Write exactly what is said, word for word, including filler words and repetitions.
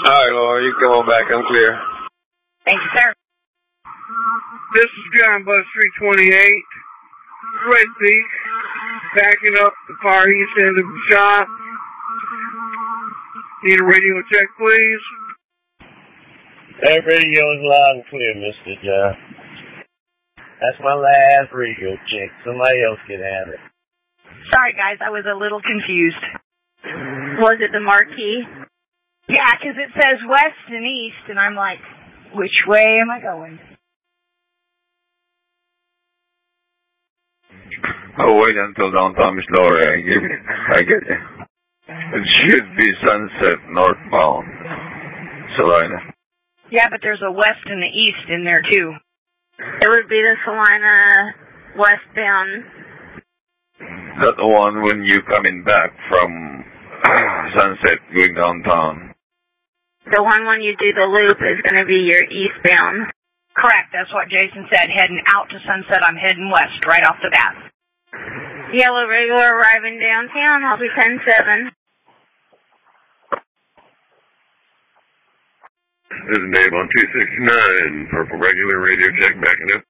Alright, Laura, you come on back. I'm clear. Thank you, sir. This is John Bus three twenty-eight. Red Peak. Backing up the far east end of the shop. Need a radio check, please. That radio is loud and clear, Mister John. That's my last radio check. Somebody else can have it. Sorry, guys. I was a little confused. Was it the marquee? Yeah, because it says west and east, and I'm like, which way am I going? Oh, wait until downtown, Miss Laura. I get it. I get it. It should be Sunset northbound. Salina. Yeah, but there's a west and the east in there, too. It would be the Salina westbound. That one when you coming back from Sunset going downtown. The one when you do the loop is going to be your eastbound. Correct. That's what Jason said. Heading out to Sunset, I'm heading west right off the bat. Yellow regular arriving downtown. I'll be ten seven. This is Dave on two sixty-nine. Purple regular radio check backing up.